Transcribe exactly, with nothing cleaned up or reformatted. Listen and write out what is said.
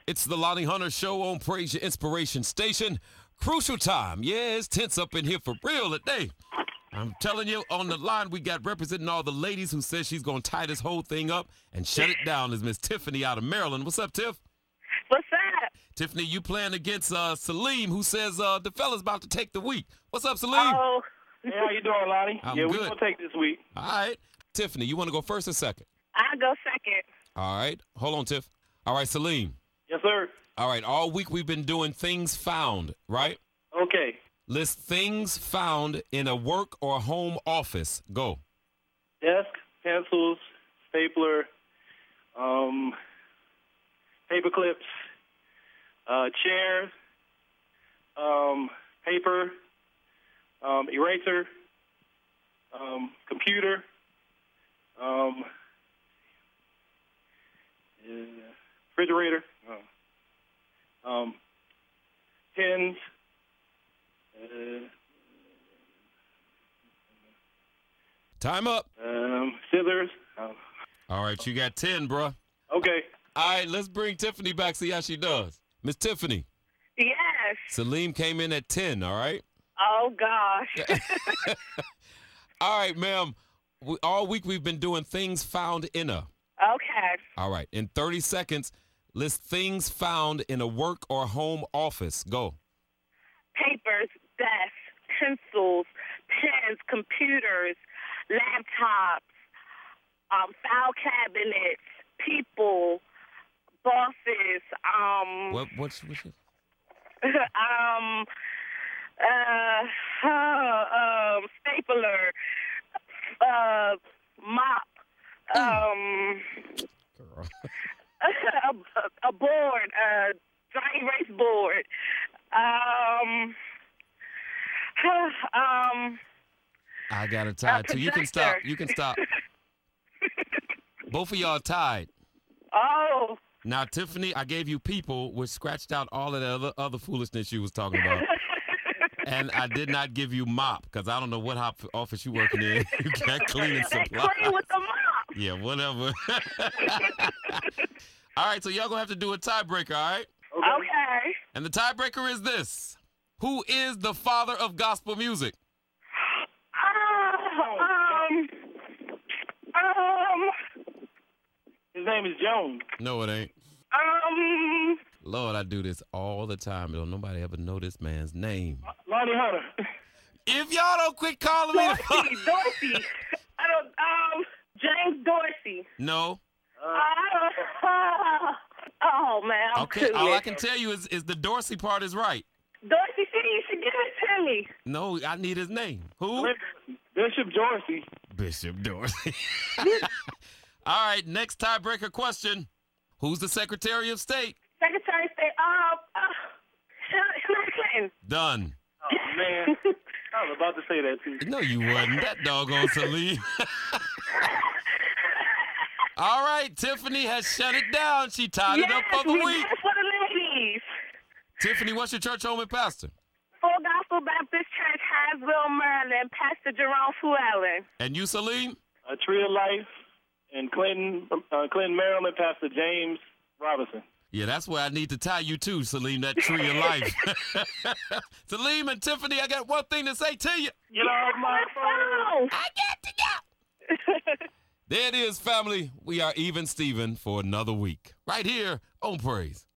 It's the Lonnie Hunter Show on Praise Your Inspiration Station. Crucial time. Yeah, it's tense up in here for real today. I'm telling you, on the line, we got representing all the ladies who says she's going to tie this whole thing up and shut it down is Miss Tiffany out of Maryland. What's up, Tiff? What's up? Tiffany, you playing against uh, Salim, who says uh, the fella's about to take the week. What's up, Salim? Oh, Hey, how you doing, Lonnie? I'm yeah, good. we're going to take this week. All right. Tiffany, you want to go first or second? I'll go second. All right. Hold on, Tiff. All right, Salim. Yes, sir. All right. All week we've been doing things found, right? Okay. List things found in a work or home office. Go. Desk, pencils, stapler, um, paper clips, uh, chairs, um, paper, um, eraser, um, computer, um, uh, refrigerator, uh, um, pens, uh, Time up. um, scissors. Uh, All right. You got ten, bruh. okay. All right. Let's bring Tiffany back, see how she does. Miss Tiffany, Yes. Salim came in at ten, all right? Oh, gosh. All right, ma'am. We, all week we've been doing things found in a. Okay. All right. In thirty seconds, list things found in a work or home office. Go. Papers, desks, pencils, pens, computers, laptops, um, file cabinets, people, bosses, um, What? What's, what's it? um, uh, uh, um, stapler, uh, mop, um, Girl. a, a board, a dry erase board, um, um, I got a tie A too. You can stop. projector. You can stop. Both of y'all tied. oh, Now, Tiffany, I gave you people, which scratched out all of the other, other foolishness you was talking about. And I did not give you mop, because I don't know what hop- office you working in. You can't clean and they supply. clean with the mop. Yeah, whatever. All right, so y'all going to have to do a tiebreaker, all right? Okay. And the tiebreaker is this. Who is the father of gospel music? Uh, um, um, His name is Jones. No, it ain't. um, Lord, I do this all the time. Don't nobody ever know this man's name. Lonnie Hunter. If y'all don't quit calling me the Dorsey, Dorsey. I don't, um, James Dorsey. No. Uh, oh, man, I'm Okay, all I clueless. can tell you is, is the Dorsey part is right. Dorsey City, you should give it to me. No, I need his name. Who? Bishop Dorsey. Bishop Dorsey. All right, next tiebreaker question. Who's the Secretary of State? Secretary of State, uh, uh, Hillary Clinton. Done. Oh, man. I was about to say that, too. No, you wasn't. That doggone Salim. All right, Tiffany has shut it down. She tied it up for the we week. did it for the ladies. Tiffany, what's your church home and pastor? Full Gospel Baptist Church, Hyattsville, Maryland, Pastor Jerome Fluellen. And you, Salim? A Tree of Life in Clinton, uh, Clinton, Maryland, Pastor James Robinson. Yeah, that's where I need to tie you to, Salim, that tree of life. Salim and Tiffany, I got one thing to say to you. Get off my phone. I got to go. There it is, family. We are even Steven for another week. Right here on Praise.